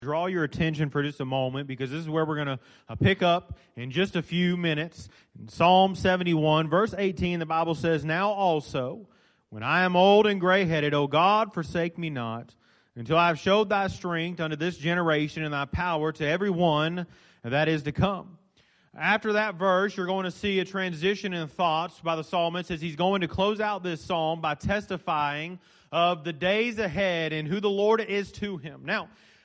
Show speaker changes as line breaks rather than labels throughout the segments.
Draw your attention for just a moment, because this is where we're going to pick up in just a few minutes. In Psalm 71, verse 18, the Bible says, "Now also, when I am old and gray-headed, O God, forsake me not, until I have showed thy strength unto this generation and thy power to every one that is to come." After that verse, you're going to see a transition in thoughts by the psalmist as he's going to close out this psalm by testifying of the days ahead and who the Lord is to him. Now,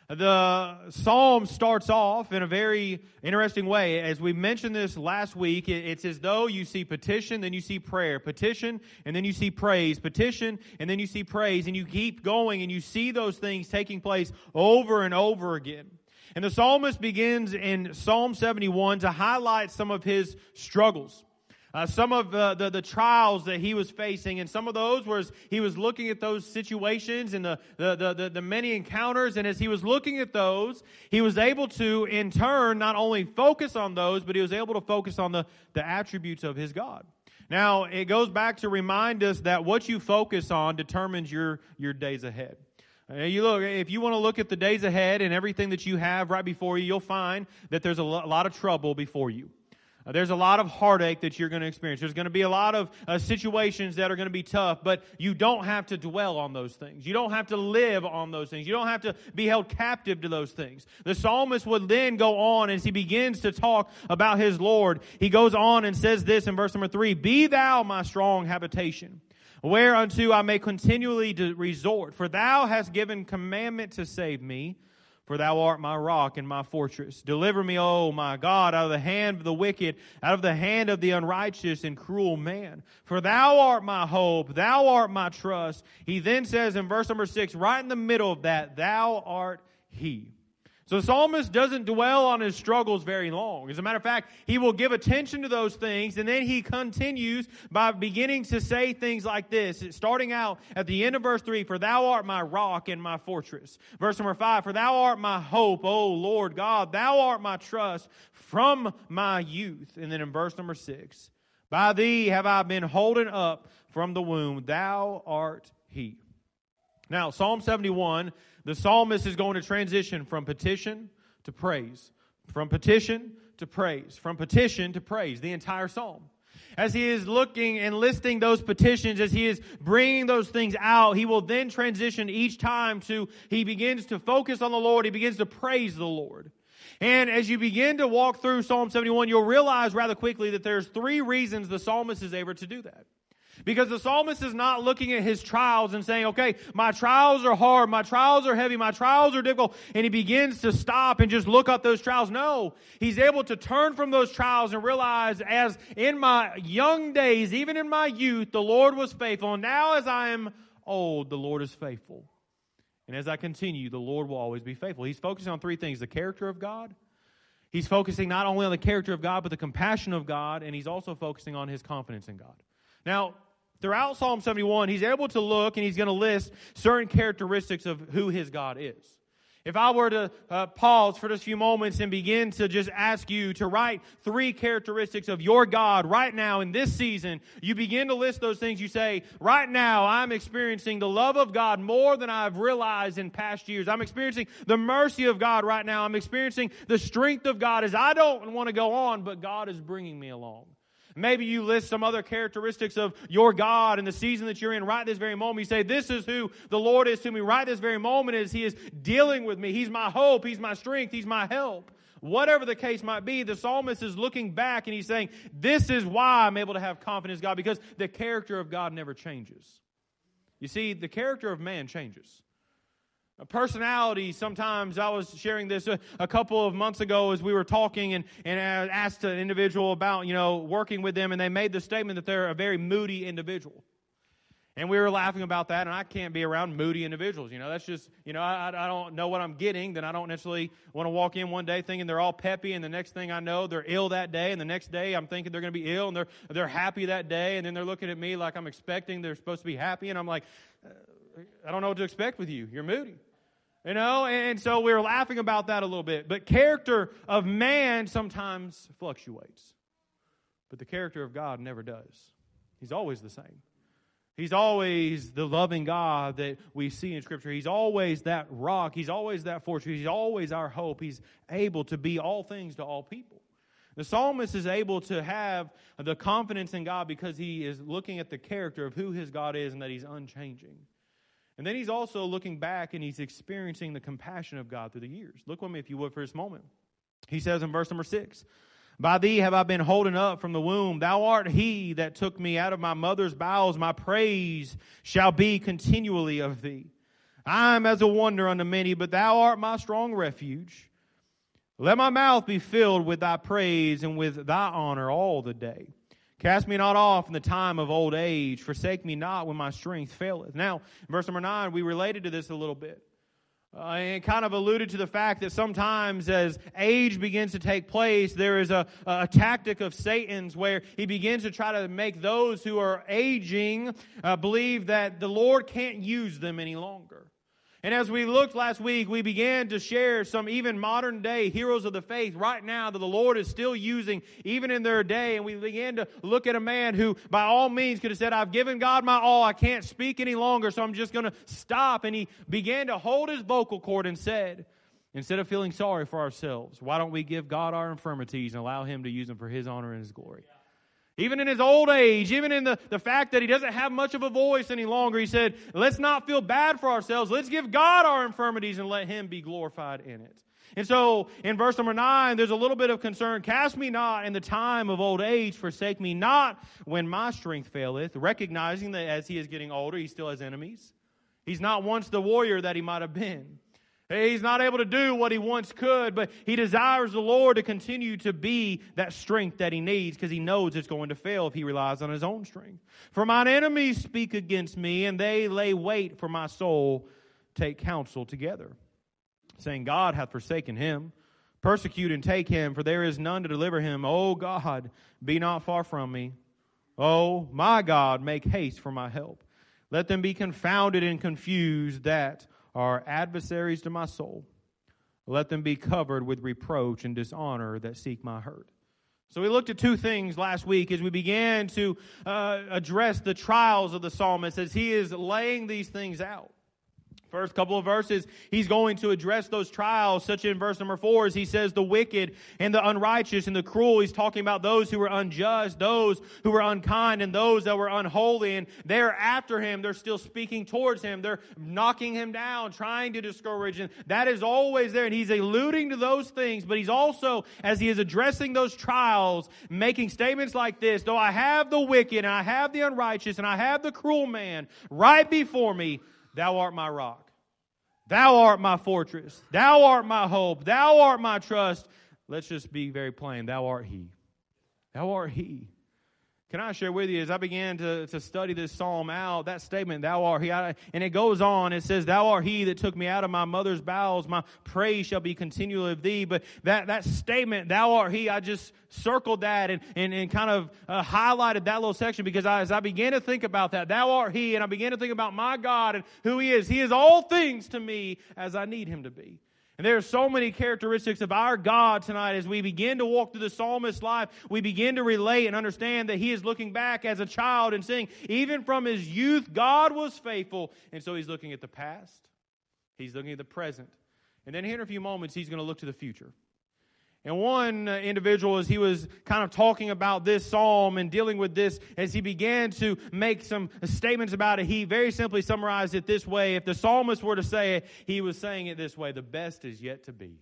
the psalm starts off in a very interesting way. As we mentioned this last week, it's as though you see petition, then you see prayer. Petition, and then you see praise. Petition, and then you see praise. And you keep going, and you see those things taking place over and over again. And the psalmist begins in Psalm 71 to highlight some of his struggles. Some of the trials that he was facing, and some of those was he was looking at those situations and the many encounters, and as he was looking at those, he was able to, in turn, not only focus on those, but he was able to focus on the attributes of his God. Now, it goes back to remind us that what you focus on determines your days ahead. You look, if you want to look at the days ahead and everything that you have right before you, you'll find that there's a lot of trouble before you. There's a lot of heartache that you're going to experience. There's going to be a lot of situations that are going to be tough, but you don't have to dwell on those things. You don't have to live on those things. You don't have to be held captive to those things. The psalmist would then go on as he begins to talk about his Lord. He goes on and says this in verse number 3, "Be thou my strong habitation, whereunto I may continually resort. For thou hast given commandment to save me. For thou art my rock and my fortress. Deliver me, O my God, out of the hand of the wicked, out of the hand of the unrighteous and cruel man. For thou art my hope, thou art my trust." He then says in verse number 6, right in the middle of that, "Thou art he." So the psalmist doesn't dwell on his struggles very long. As a matter of fact, he will give attention to those things, and then he continues by beginning to say things like this, starting out at the end of verse 3, "For thou art my rock and my fortress." Verse number 5, "For thou art my hope, O Lord God, thou art my trust from my youth." And then in verse number 6, "By thee have I been holden up from the womb, thou art he." Now, Psalm 71, the psalmist is going to transition from petition to praise. From petition to praise. From petition to praise. The entire psalm. As he is looking and listing those petitions, as he is bringing those things out, he will then transition each time to, he begins to focus on the Lord. He begins to praise the Lord. And as you begin to walk through Psalm 71, you'll realize rather quickly that there's 3 reasons the psalmist is able to do that. Because the psalmist is not looking at his trials and saying, okay, my trials are hard, my trials are heavy, my trials are difficult, and he begins to stop and just look at those trials. No, he's able to turn from those trials and realize, as in my young days, even in my youth, the Lord was faithful, and now as I am old, the Lord is faithful. And as I continue, the Lord will always be faithful. He's focusing on 3 things: the character of God. He's focusing not only on the character of God, but the compassion of God, and he's also focusing on his confidence in God. Now, throughout Psalm 71, he's able to look and he's going to list certain characteristics of who his God is. If I were to pause for just a few moments and begin to just ask you to write 3 characteristics of your God right now in this season, you begin to list those things. You say, right now I'm experiencing the love of God more than I've realized in past years. I'm experiencing the mercy of God right now. I'm experiencing the strength of God as I don't want to go on, but God is bringing me along. Maybe you list some other characteristics of your God in the season that you're in right this very moment. You say, this is who the Lord is to me right this very moment, as he is dealing with me. He's my hope. He's my strength. He's my help. Whatever the case might be, the psalmist is looking back and he's saying, this is why I'm able to have confidence in God, because the character of God never changes. You see, the character of man changes. A personality, sometimes, I was sharing this a couple of months ago as we were talking, and I asked an individual about, working with them, and they made the statement that they're a very moody individual. And we were laughing about that, and I can't be around moody individuals. That's just, I don't know what I'm getting. Then I don't necessarily want to walk in one day thinking they're all peppy, and the next thing I know, they're ill that day, and the next day I'm thinking they're going to be ill, and they're happy that day, and then they're looking at me like I'm expecting they're supposed to be happy, and I'm like, I don't know what to expect with you. You're moody. And so we were laughing about that a little bit. But character of man sometimes fluctuates. But the character of God never does. He's always the same. He's always the loving God that we see in Scripture. He's always that rock. He's always that fortress. He's always our hope. He's able to be all things to all people. The psalmist is able to have the confidence in God because he is looking at the character of who his God is and that He's unchanging. And then he's also looking back and he's experiencing the compassion of God through the years. Look with me, if you would, for this moment. He says in verse number 6, "By thee have I been holden up from the womb. Thou art he that took me out of my mother's bowels. My praise shall be continually of thee. I am as a wonder unto many, but thou art my strong refuge. Let my mouth be filled with thy praise and with thy honor all the day. Cast me not off in the time of old age. Forsake me not when my strength faileth." Now, in verse number 9, we related to this a little bit. And kind of alluded to the fact that sometimes as age begins to take place, there is a tactic of Satan's where he begins to try to make those who are aging believe that the Lord can't use them any longer. And as we looked last week, we began to share some even modern day heroes of the faith right now that the Lord is still using even in their day. And we began to look at a man who by all means could have said, "I've given God my all. I can't speak any longer, so I'm just going to stop." And he began to hold his vocal cord and said, instead of feeling sorry for ourselves, why don't we give God our infirmities and allow Him to use them for His honor and His glory? Even in his old age, even in the fact that he doesn't have much of a voice any longer, he said, let's not feel bad for ourselves. Let's give God our infirmities and let Him be glorified in it. And so in verse number 9, there's a little bit of concern. "Cast me not in the time of old age. Forsake me not when my strength faileth." Recognizing that as he is getting older, he still has enemies. He's not once the warrior that he might have been. He's not able to do what he once could, but he desires the Lord to continue to be that strength that he needs because he knows it's going to fail if he relies on his own strength. "For mine enemies speak against me, and they lay wait for my soul, take counsel together, saying, God hath forsaken him. Persecute and take him, for there is none to deliver him. O God, be not far from me. O my God, make haste for my help. Let them be confounded and confused that are adversaries to my soul. Let them be covered with reproach and dishonor that seek my hurt." So we looked at two things last week as we began to address the trials of the psalmist as he is laying these things out. First couple of verses, he's going to address those trials, such in verse number 4, as he says the wicked and the unrighteous and the cruel. He's talking about those who were unjust, those who were unkind, and those that were unholy. And they're after him. They're still speaking towards him. They're knocking him down, trying to discourage him. That is always there. And he's alluding to those things. But he's also, as he is addressing those trials, making statements like this: though I have the wicked, and I have the unrighteous, and I have the cruel man right before me, Thou art my rock. Thou art my fortress. Thou art my hope. Thou art my trust. Let's just be very plain. Thou art He. Thou art He. Can I share with you, as I began to study this psalm out, that statement, Thou art He, and it goes on, it says, Thou art He that took me out of my mother's bowels, my praise shall be continually of Thee. But that statement, Thou art He, I just circled that and kind of highlighted that little section because as I began to think about that, Thou art He, and I began to think about my God and who He is all things to me as I need Him to be. And there are so many characteristics of our God tonight as we begin to walk through the psalmist's life. We begin to relate and understand that he is looking back as a child and saying, even from his youth, God was faithful. And so he's looking at the past. He's looking at the present. And then here in a few moments, he's going to look to the future. And one individual, as he was kind of talking about this psalm and dealing with this, as he began to make some statements about it, he very simply summarized it this way. If the psalmist were to say it, he was saying it this way: the best is yet to be.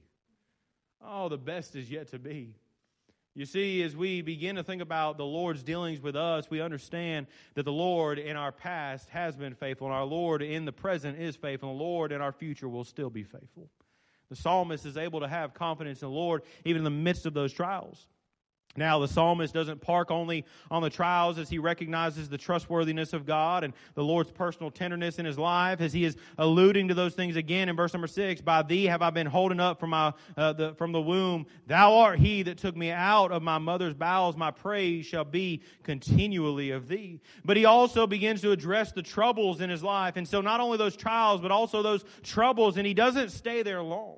Oh, the best is yet to be. You see, as we begin to think about the Lord's dealings with us, we understand that the Lord in our past has been faithful, and our Lord in the present is faithful, and the Lord in our future will still be faithful. The psalmist is able to have confidence in the Lord even in the midst of those trials. Now, the psalmist doesn't park only on the trials as he recognizes the trustworthiness of God and the Lord's personal tenderness in his life, as he is alluding to those things again in verse number 6. By Thee have I been holden up from the womb. Thou art He that took me out of my mother's bowels. My praise shall be continually of Thee. But he also begins to address the troubles in his life. And so not only those trials, but also those troubles. And he doesn't stay there long.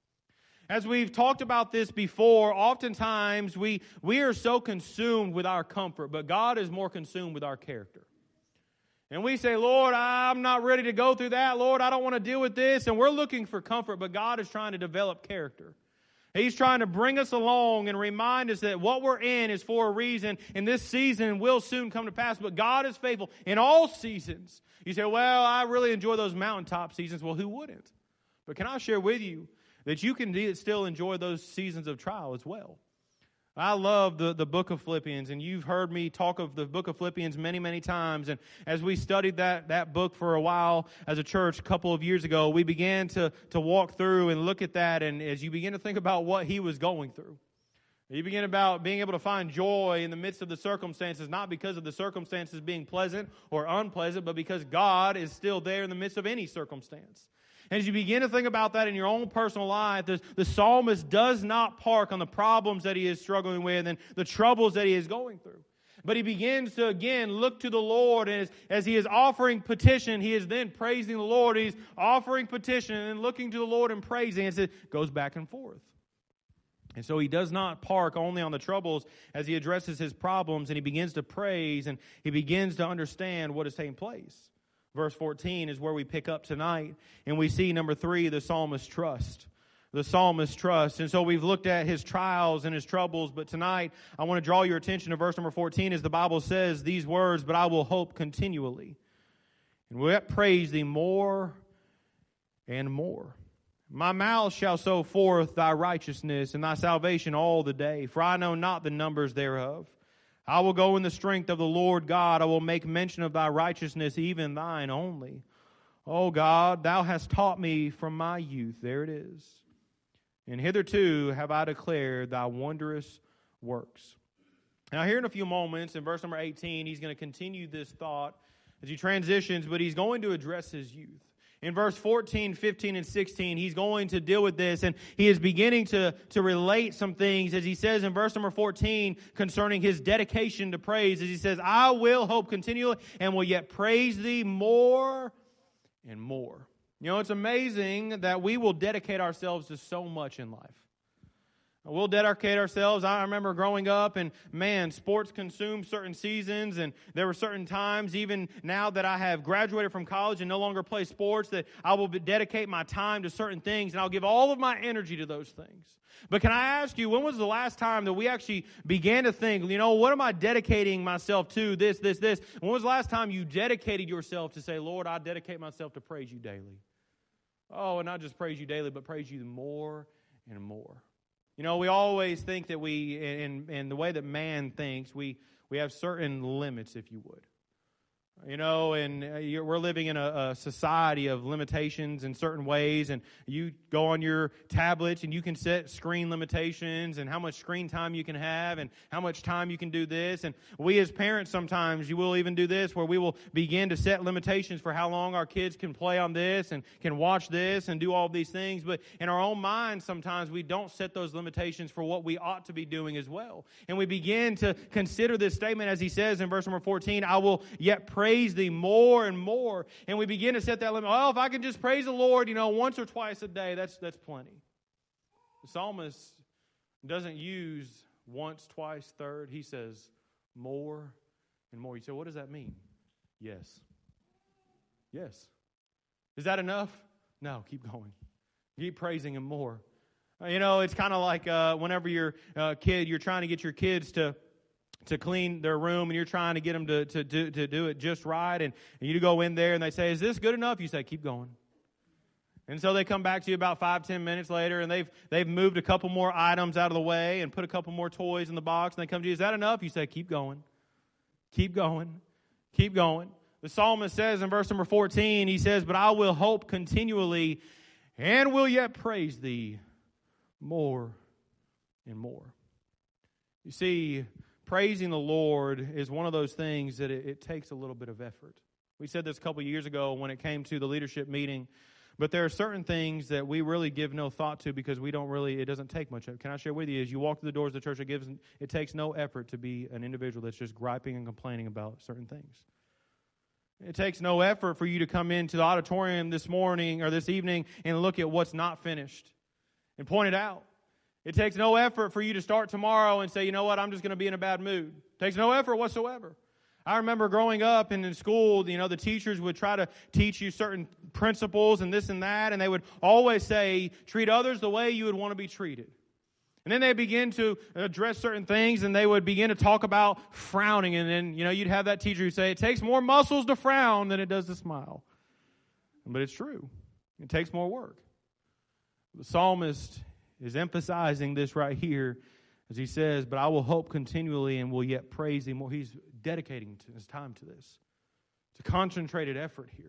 As we've talked about this before, oftentimes we are so consumed with our comfort, but God is more consumed with our character. And we say, Lord, I'm not ready to go through that. Lord, I don't want to deal with this. And we're looking for comfort, but God is trying to develop character. He's trying to bring us along and remind us that what we're in is for a reason, and this season will soon come to pass. But God is faithful in all seasons. You say, well, I really enjoy those mountaintop seasons. Well, who wouldn't? But can I share with you that you can still enjoy those seasons of trial as well? I love the book of Philippians, and you've heard me talk of the book of Philippians many, many times. And as we studied that book for a while as a church a couple of years ago, we began to walk through and look at that. And as you begin to think about what he was going through, you begin about being able to find joy in the midst of the circumstances, not because of the circumstances being pleasant or unpleasant, but because God is still there in the midst of any circumstance. And as you begin to think about that in your own personal life, the psalmist does not park on the problems that he is struggling with and the troubles that he is going through. But he begins to, again, look to the Lord. And as he is offering petition, he is then praising the Lord. He's offering petition and then looking to the Lord and praising. And it goes back and forth. And so he does not park only on the troubles as he addresses his problems, and he begins to praise and he begins to understand what is taking place. Verse 14 is where we pick up tonight, and we see, number 3, the psalmist's trust. The psalmist's trust. And so we've looked at his trials and his troubles, but tonight I want to draw your attention to verse number 14 as the Bible says these words, but I will hope continually, and will yet praise thee more and more. My mouth shall show forth thy righteousness and thy salvation all the day, for I know not the numbers thereof. I will go in the strength of the Lord God. I will make mention of thy righteousness, even thine only. O God, thou hast taught me from my youth. There it is. And hitherto have I declared thy wondrous works. Now here in a few moments, in verse number 18, he's going to continue this thought as he transitions, but he's going to address his youth. In verse 14, 15, and 16, he's going to deal with this, and he is beginning to relate some things, as he says in verse number 14, concerning his dedication to praise, as he says, I will hope continually, and will yet praise thee more and more. You know, it's amazing that we will dedicate ourselves to so much in life. We'll dedicate ourselves. I remember growing up, and man, sports consumed certain seasons, and there were certain times, even now that I have graduated from college and no longer play sports, that I will dedicate my time to certain things, and I'll give all of my energy to those things. But can I ask you, when was the last time that we actually began to think, you know, what am I dedicating myself to, this? When was the last time you dedicated yourself to say, Lord, I dedicate myself to praise you daily? Oh, and not just praise you daily, but praise you more and more. You know, we always think that we, in the way that man thinks, we have certain limits, if you would. You know, and we're living in a society of limitations in certain ways, and you go on your tablets and you can set screen limitations and how much screen time you can have and how much time you can do this. And we as parents sometimes, you will even do this, where we will begin to set limitations for how long our kids can play on this and can watch this and do all of these things. But in our own minds, sometimes we don't set those limitations for what we ought to be doing as well. And we begin to consider this statement as he says in verse number 14, I will yet praise thee more and more. And we begin to set that limit. Well, if I can just praise the Lord, you know, once or twice a day, that's plenty. The psalmist doesn't use once, twice, third. He says more and more. You say, what does that mean? Yes. Yes. Is that enough? No, keep going. Keep praising him more. You know, it's kind of like whenever you're a kid, you're trying to get your kids to clean their room, and you're trying to get them to do it just right, and you go in there and they say, is this good enough? You say, keep going. And so they come back to you about 5-10 minutes later, and they've moved a couple more items out of the way and put a couple more toys in the box, and they come to you, is that enough? You say, keep going. Keep going. Keep going. The psalmist says in verse number 14, he says, but I will hope continually and will yet praise thee more and more. You see, praising the Lord is one of those things that it takes a little bit of effort. We said this a couple years ago when it came to the leadership meeting, but there are certain things that we really give no thought to because it doesn't take much. Can I share with you, as you walk through the doors of the church, it takes no effort to be an individual that's just griping and complaining about certain things. It takes no effort for you to come into the auditorium this morning or this evening and look at what's not finished and point it out. It takes no effort for you to start tomorrow and say, you know what, I'm just going to be in a bad mood. It takes no effort whatsoever. I remember growing up and in school, the teachers would try to teach you certain principles and this and that, and they would always say, treat others the way you would want to be treated. And then they begin to address certain things, and they would begin to talk about frowning, and then, you'd have that teacher who say, it takes more muscles to frown than it does to smile. But it's true. It takes more work. The psalmist is emphasizing this right here as he says, but I will hope continually and will yet praise thee more. He's dedicating his time to this. It's a concentrated effort here.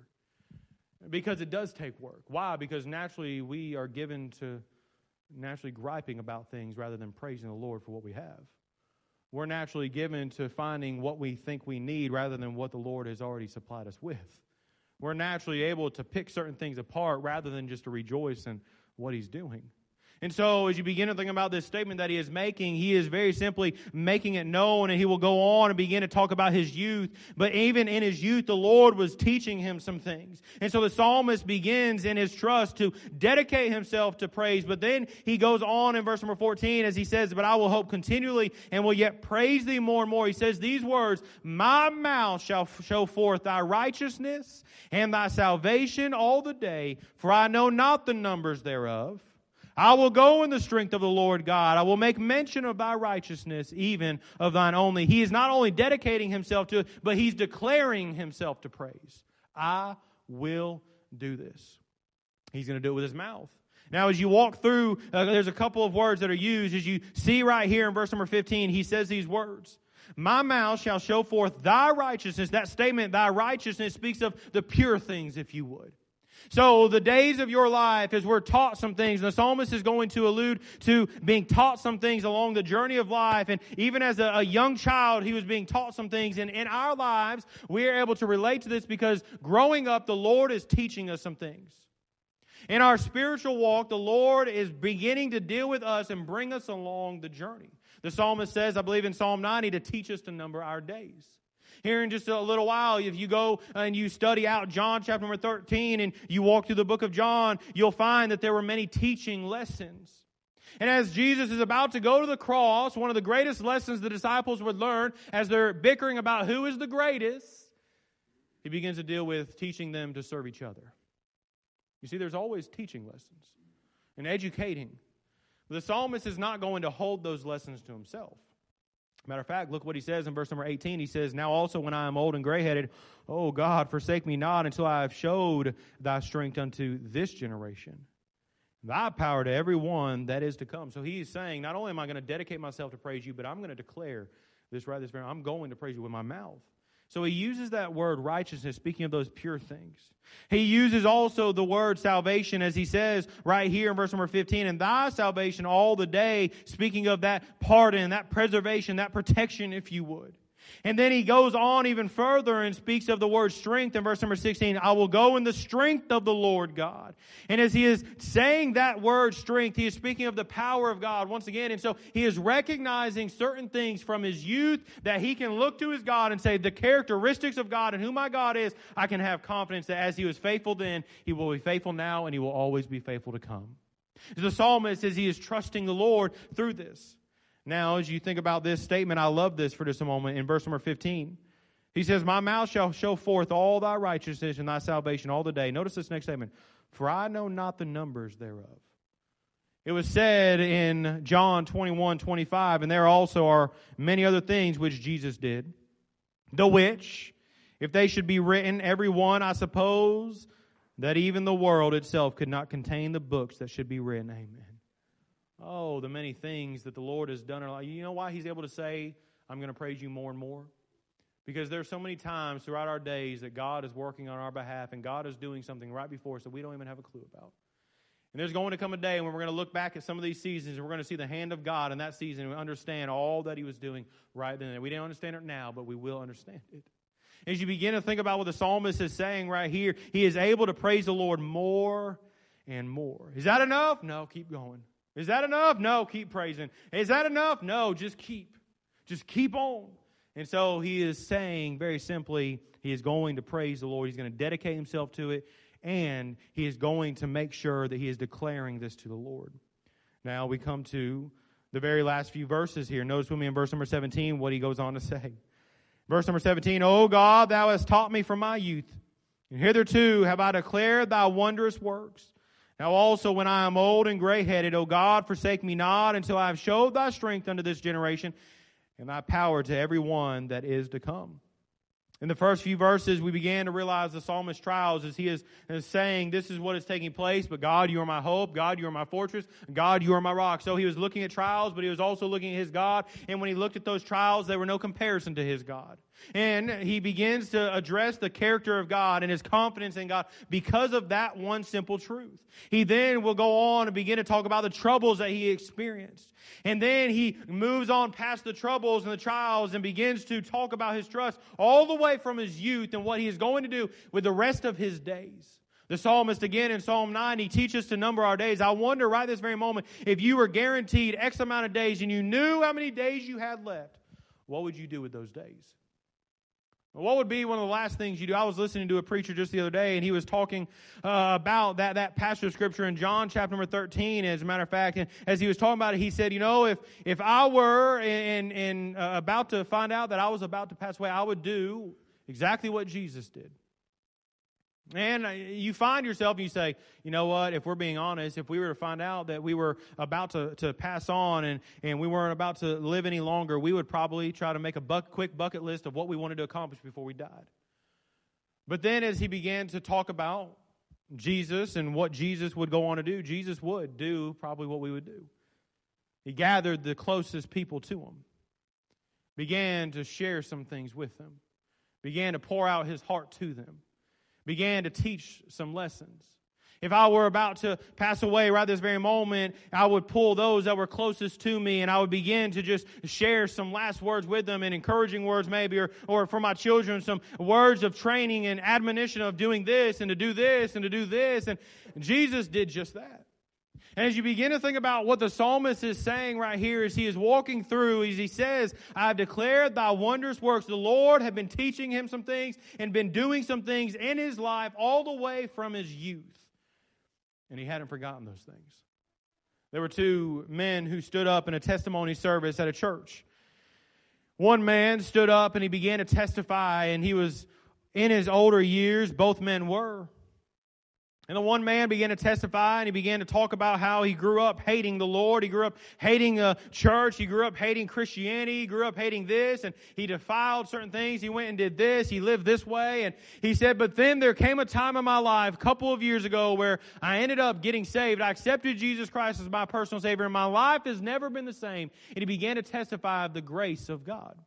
Because it does take work. Why? Because naturally we are given to naturally griping about things rather than praising the Lord for what we have. We're naturally given to finding what we think we need rather than what the Lord has already supplied us with. We're naturally able to pick certain things apart rather than just to rejoice in what He's doing. And so as you begin to think about this statement that he is making, he is very simply making it known, and he will go on and begin to talk about his youth. But even in his youth, the Lord was teaching him some things. And so the psalmist begins in his trust to dedicate himself to praise. But then he goes on in verse number 14 as he says, but I will hope continually and will yet praise thee more and more. He says these words, my mouth shall show forth thy righteousness and thy salvation all the day, for I know not the numbers thereof. I will go in the strength of the Lord God. I will make mention of thy righteousness, even of thine only. He is not only dedicating himself to it, but he's declaring himself to praise. I will do this. He's going to do it with his mouth. Now, as you walk through, there's a couple of words that are used. As you see right here in verse number 15, he says these words. My mouth shall show forth thy righteousness. That statement, thy righteousness, speaks of the pure things, if you would. So the days of your life, as we're taught some things, the psalmist is going to allude to being taught some things along the journey of life. And even as a young child, he was being taught some things. And in our lives, we are able to relate to this because growing up, the Lord is teaching us some things. In our spiritual walk, the Lord is beginning to deal with us and bring us along the journey. The psalmist says, I believe in Psalm 90, to teach us to number our days. Here in just a little while, if you go and you study out John chapter number 13 and you walk through the book of John, you'll find that there were many teaching lessons. And as Jesus is about to go to the cross, one of the greatest lessons the disciples would learn as they're bickering about who is the greatest, he begins to deal with teaching them to serve each other. You see, there's always teaching lessons and educating. The psalmist is not going to hold those lessons to himself. Matter of fact, look what he says in verse number 18. He says, now also when I am old and gray-headed, O God, forsake me not until I have showed thy strength unto this generation, thy power to every one that is to come. So he is saying, not only am I going to dedicate myself to praise you, but I'm going to declare this right this very. I'm going to praise you with my mouth. So he uses that word righteousness, speaking of those pure things. He uses also the word salvation, as he says right here in verse number 15, and thy salvation all the day, speaking of that pardon, that preservation, that protection, if you would. And then he goes on even further and speaks of the word strength in verse number 16. I will go in the strength of the Lord God. And as he is saying that word strength, he is speaking of the power of God once again. And so he is recognizing certain things from his youth that he can look to his God and say, the characteristics of God and who my God is, I can have confidence that as he was faithful then, he will be faithful now and he will always be faithful to come. The psalmist says he is trusting the Lord through this. Now, as you think about this statement, I love this for just a moment. In verse number 15, he says, my mouth shall show forth all thy righteousness and thy salvation all the day. Notice this next statement. For I know not the numbers thereof. It was said in John 21:25, and there also are many other things which Jesus did, the which, if they should be written, every one, I suppose, that even the world itself could not contain the books that should be written. Amen. Oh, the many things that the Lord has done in our life. You know why He's able to say, I'm going to praise you more and more? Because there's so many times throughout our days that God is working on our behalf and God is doing something right before us that we don't even have a clue about. And there's going to come a day when we're going to look back at some of these seasons and we're going to see the hand of God in that season and understand all that He was doing right then. We didn't understand it now, but we will understand it. As you begin to think about what the psalmist is saying right here, he is able to praise the Lord more and more. Is that enough? No, keep going. Is that enough? No, keep praising. Is that enough? No, just keep. Just keep on. And so he is saying very simply, he is going to praise the Lord. He's going to dedicate himself to it. And he is going to make sure that he is declaring this to the Lord. Now we come to the very last few verses here. Notice with me in verse number 17 what he goes on to say. Verse number 17, O God, thou hast taught me from my youth, and hitherto have I declared thy wondrous works. Now also when I am old and gray-headed, O God, forsake me not until I have showed thy strength unto this generation, and thy power to every one that is to come. In the first few verses, we began to realize the psalmist's trials as he is saying, this is what is taking place, but God, you are my hope. God, you are my fortress. God, you are my rock. So he was looking at trials, but he was also looking at his God. And when he looked at those trials, they were no comparison to his God. And he begins to address the character of God and his confidence in God because of that one simple truth. He then will go on and begin to talk about the troubles that he experienced. And then he moves on past the troubles and the trials and begins to talk about his trust all the way from his youth and what he is going to do with the rest of his days. The psalmist, again, in Psalm 9, he teaches to number our days. I wonder right this very moment, if you were guaranteed X amount of days and you knew how many days you had left, what would you do with those days? What would be one of the last things you do? I was listening to a preacher just the other day, and he was talking about that passage of Scripture in John chapter number 13, as a matter of fact. And as he was talking about it, he said, you know, if I were about to find out that I was about to pass away, I would do exactly what Jesus did. And you find yourself and you say, you know what, if we're being honest, if we were to find out that we were about to pass on and we weren't about to live any longer, we would probably try to make a quick bucket list of what we wanted to accomplish before we died. But then as he began to talk about Jesus and what Jesus would go on to do, Jesus would do probably what we would do. He gathered the closest people to him, began to share some things with them, began to pour out his heart to them, began to teach some lessons. If I were about to pass away right this very moment, I would pull those that were closest to me and I would begin to just share some last words with them and encouraging words maybe, or for my children, some words of training and admonition of doing this and to do this and to do this. And Jesus did just that. And as you begin to think about what the psalmist is saying right here as he is walking through, as he says, I have declared thy wondrous works. The Lord had been teaching him some things and been doing some things in his life all the way from his youth. And he hadn't forgotten those things. There were two men who stood up in a testimony service at a church. One man stood up and he began to testify, and he was in his older years. Both men were. And the one man began to testify, and he began to talk about how he grew up hating the Lord. He grew up hating the church. He grew up hating Christianity. He grew up hating this, and he defiled certain things. He went and did this. He lived this way. And he said, but then there came a time in my life, a couple of years ago, where I ended up getting saved. I accepted Jesus Christ as my personal Savior, and my life has never been the same. And he began to testify of the grace of God.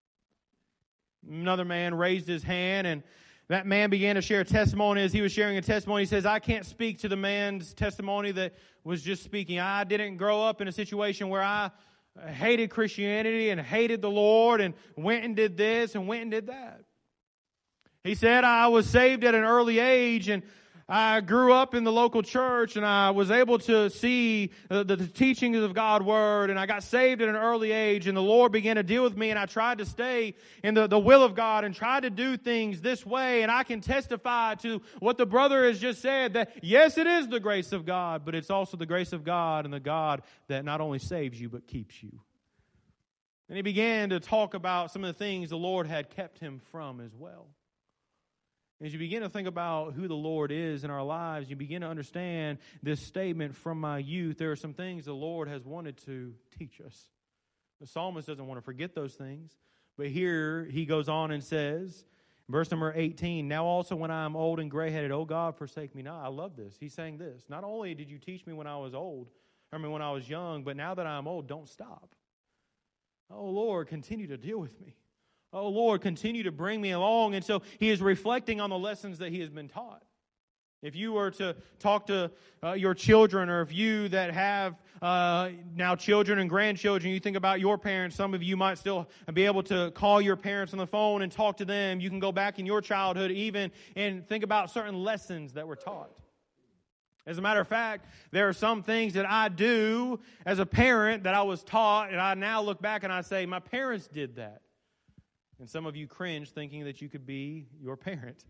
Another man raised his hand, and that man began to share a testimony. As he was sharing a testimony, he says, I can't speak to the man's testimony that was just speaking. I didn't grow up in a situation where I hated Christianity and hated the Lord and went and did this and went and did that. He said, I was saved at an early age, and I grew up in the local church, and I was able to see the teachings of God's Word, and I got saved at an early age, and the Lord began to deal with me, and I tried to stay in the will of God and try to do things this way, and I can testify to what the brother has just said, that yes, it is the grace of God, but it's also the grace of God and the God that not only saves you, but keeps you. And he began to talk about some of the things the Lord had kept him from as well. As you begin to think about who the Lord is in our lives, you begin to understand this statement, from my youth, there are some things the Lord has wanted to teach us. The psalmist doesn't want to forget those things, but here he goes on and says, verse number 18, now also when I am old and gray-headed, O God, forsake me not. I love this. He's saying this. Not only did you teach me when I was when I was young, but now that I am old, don't stop. Oh Lord, continue to deal with me. Oh, Lord, continue to bring me along. And so he is reflecting on the lessons that he has been taught. If you were to talk to your children, or if you that have now children and grandchildren, you think about your parents, some of you might still be able to call your parents on the phone and talk to them. You can go back in your childhood even and think about certain lessons that were taught. As a matter of fact, there are some things that I do as a parent that I was taught, and I now look back and I say, my parents did that. And some of you cringe thinking that you could be your parent.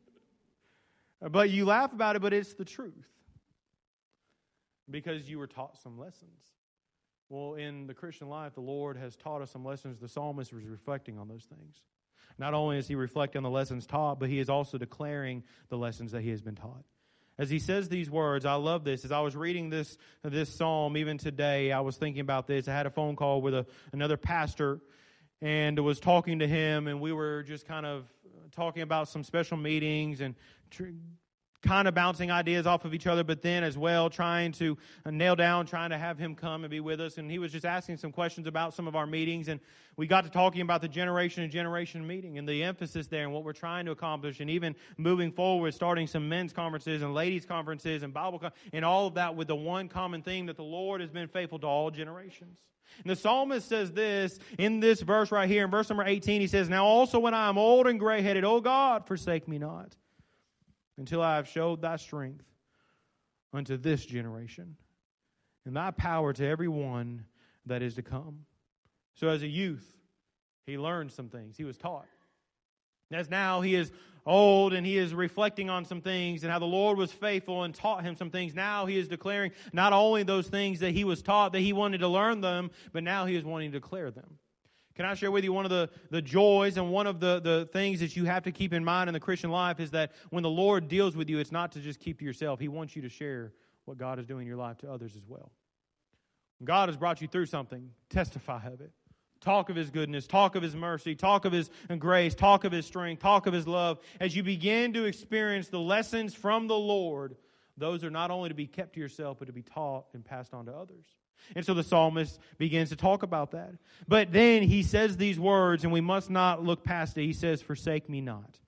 But you laugh about it, but it's the truth. Because you were taught some lessons. Well, in the Christian life, the Lord has taught us some lessons. The psalmist was reflecting on those things. Not only is he reflecting on the lessons taught, but he is also declaring the lessons that he has been taught. As he says these words, I love this. As I was reading this psalm even today, I was thinking about this. I had a phone call with another pastor and was talking to him, and we were just kind of talking about some special meetings and kind of bouncing ideas off of each other, but then as well trying to nail down, trying to have him come and be with us. And he was just asking some questions about some of our meetings, and we got to talking about the generation and generation meeting and the emphasis there and what we're trying to accomplish, and even moving forward, starting some men's conferences and ladies' conferences and and all of that with the one common theme that the Lord has been faithful to all generations. And the psalmist says this in this verse right here, in verse number 18, he says, "Now also when I am old and gray-headed, O God, forsake me not, until I have showed thy strength unto this generation, and thy power to every one that is to come." So as a youth, he learned some things. He was taught. As now he is old and he is reflecting on some things and how the Lord was faithful and taught him some things. Now he is declaring not only those things that he was taught, that he wanted to learn them, but now he is wanting to declare them. Can I share with you one of the joys and one of the things that you have to keep in mind in the Christian life is that when the Lord deals with you, it's not to just keep to yourself. He wants you to share what God is doing in your life to others as well. When God has brought you through something, testify of it. Talk of His goodness, talk of His mercy, talk of His grace, talk of His strength, talk of His love. As you begin to experience the lessons from the Lord, those are not only to be kept to yourself, but to be taught and passed on to others. And so the psalmist begins to talk about that. But then he says these words, and we must not look past it. He says, "Forsake me not."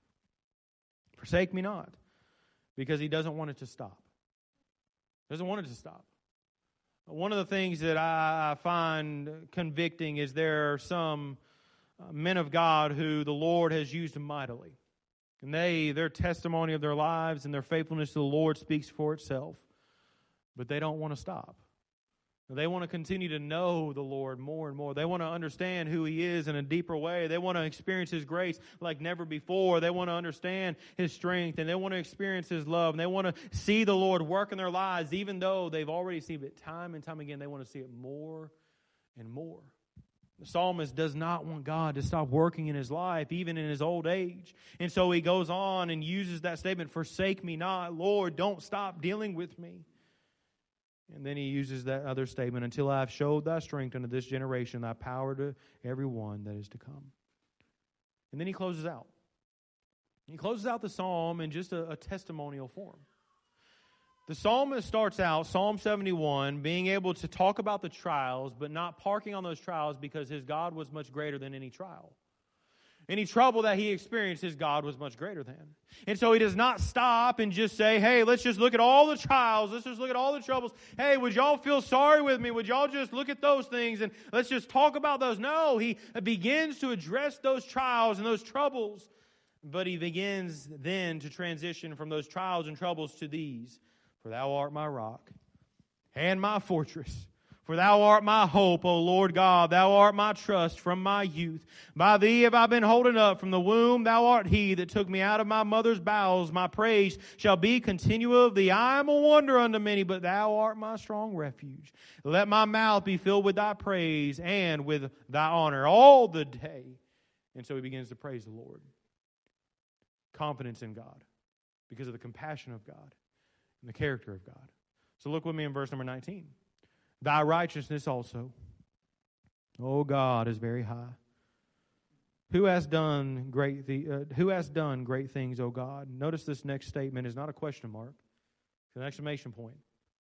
Forsake me not. Because he doesn't want it to stop. Doesn't want it to stop. One of the things that I find convicting is there are some men of God who the Lord has used mightily. And their testimony of their lives and their faithfulness to the Lord speaks for itself. But they don't want to stop. They want to continue to know the Lord more and more. They want to understand who He is in a deeper way. They want to experience His grace like never before. They want to understand His strength, and they want to experience His love. And they want to see the Lord work in their lives, even though they've already seen it time and time again. They want to see it more and more. The psalmist does not want God to stop working in his life, even in his old age. And so he goes on and uses that statement, "Forsake me not, Lord, don't stop dealing with me." And then he uses that other statement, "Until I have showed thy strength unto this generation, thy power to every one that is to come." And then he closes out. He closes out the psalm in just a testimonial form. The psalmist starts out, Psalm 71, being able to talk about the trials, but not parking on those trials because his God was much greater than any trial. Any trouble that he experienced, his God was much greater than. And so he does not stop and just say, "Hey, let's just look at all the trials. Let's just look at all the troubles. Hey, would y'all feel sorry with me? Would y'all just look at those things and let's just talk about those?" No, he begins to address those trials and those troubles. But he begins then to transition from those trials and troubles to these. "For thou art my rock and my fortress. For thou art my hope, O Lord God. Thou art my trust from my youth. By thee have I been holden up from the womb. Thou art he that took me out of my mother's bowels. My praise shall be continual of thee. I am a wonder unto many, but thou art my strong refuge. Let my mouth be filled with thy praise and with thy honor all the day." And so he begins to praise the Lord. Confidence in God because of the compassion of God and the character of God. So look with me in verse number 19. "Thy righteousness also, O God, is very high. Who has done great things, O God?" Notice this next statement is not a question mark. It's an exclamation point.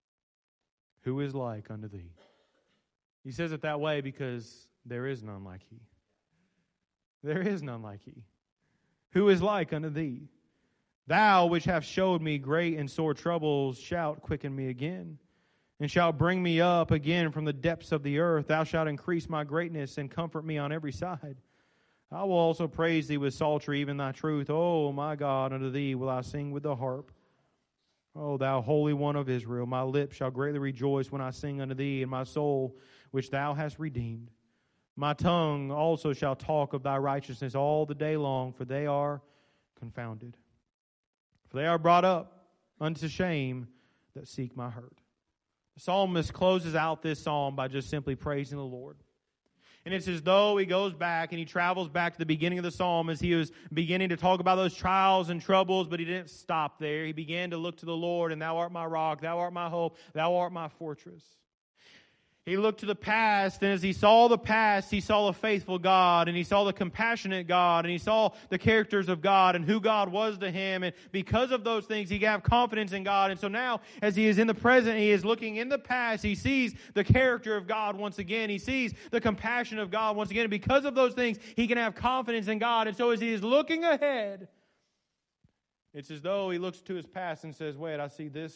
"Who is like unto thee?" He says it that way because there is none like He. There is none like He. "Who is like unto thee? Thou which hast showed me great and sore troubles shalt quicken me again, and shalt bring me up again from the depths of the earth. Thou shalt increase my greatness and comfort me on every side. I will also praise thee with psaltery, even thy truth. O my God, unto thee will I sing with the harp. O thou Holy One of Israel, my lips shall greatly rejoice when I sing unto thee, and my soul which thou hast redeemed. My tongue also shall talk of thy righteousness all the day long, for they are confounded. For they are brought up unto shame that seek my hurt." The psalmist closes out this psalm by just simply praising the Lord. And it's as though he goes back and he travels back to the beginning of the psalm as he was beginning to talk about those trials and troubles, but he didn't stop there. He began to look to the Lord, and thou art my rock, thou art my hope, thou art my fortress. He looked to the past, and as he saw the past, he saw a faithful God, and he saw the compassionate God, and he saw the characters of God and who God was to him. And because of those things, he could have confidence in God. And so now, as he is in the present, he is looking in the past. He sees the character of God once again. He sees the compassion of God once again. And because of those things, he can have confidence in God. And so as he is looking ahead, it's as though he looks to his past and says, wait, I see this.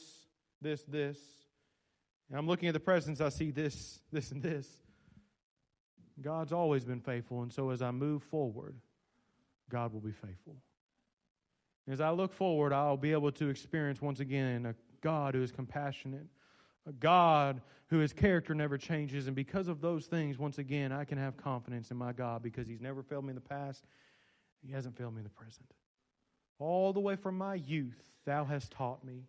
And I'm looking at the present, I see this, and this. God's always been faithful, and so as I move forward, God will be faithful. As I look forward, I'll be able to experience once again a God who is compassionate, a God whose character never changes, and because of those things, once again, I can have confidence in my God because He's never failed me in the past, He hasn't failed me in the present. All the way from my youth, Thou hast taught me.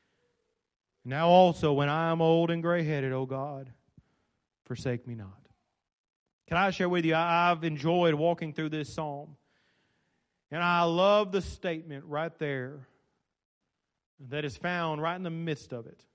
Now also, when I am old and gray-headed, O God, forsake me not. Can I share with you, I've enjoyed walking through this psalm. And I love the statement right there that is found right in the midst of it.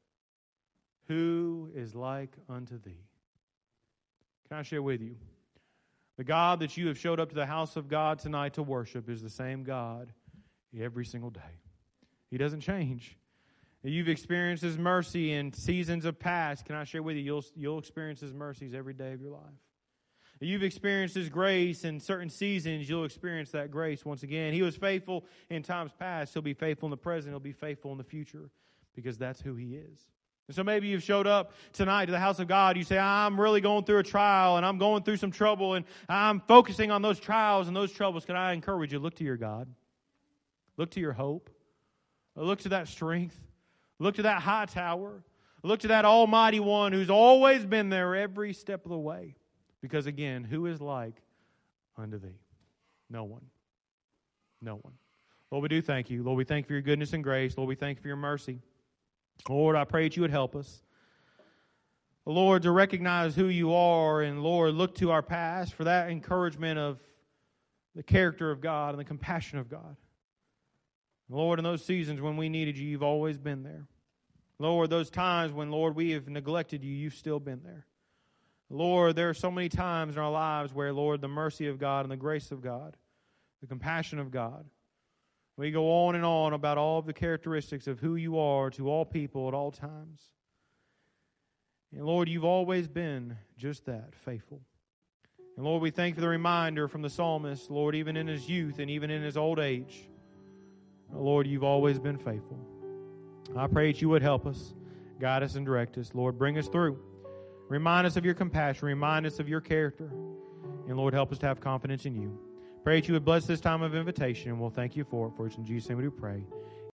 Who is like unto thee? Can I share with you? The God that you have showed up to the house of God tonight to worship is the same God every single day. He doesn't change. You've experienced His mercy in seasons of past. Can I share with you, you'll experience His mercies every day of your life. You've experienced His grace in certain seasons. You'll experience that grace once again. He was faithful in times past. He'll be faithful in the present. He'll be faithful in the future because that's who He is. And so maybe you've showed up tonight to the house of God. You say, I'm really going through a trial and I'm going through some trouble and I'm focusing on those trials and those troubles. Can I encourage you? Look to your God. Look to your hope. Look to that strength. Look to that high tower. Look to that Almighty One who's always been there every step of the way. Because again, who is like unto thee? No one. No one. Lord, we do thank you. Lord, we thank you for your goodness and grace. Lord, we thank you for your mercy. Lord, I pray that you would help us. Lord, to recognize who you are and Lord, look to our past for that encouragement of the character of God and the compassion of God. Lord, in those seasons when we needed you, you've always been there. Lord, those times when, Lord, we have neglected you, you've still been there. Lord, there are so many times in our lives where, Lord, the mercy of God and the grace of God, the compassion of God, we go on and on about all of the characteristics of who you are to all people at all times. And Lord, you've always been just that, faithful. And Lord, we thank you for the reminder from the psalmist, Lord, even in his youth and even in his old age, Lord, you've always been faithful. I pray that you would help us, guide us and direct us. Lord, bring us through. Remind us of your compassion. Remind us of your character. And Lord, help us to have confidence in you. Pray that you would bless this time of invitation, and we'll thank you for it. For it's in Jesus' name we do pray.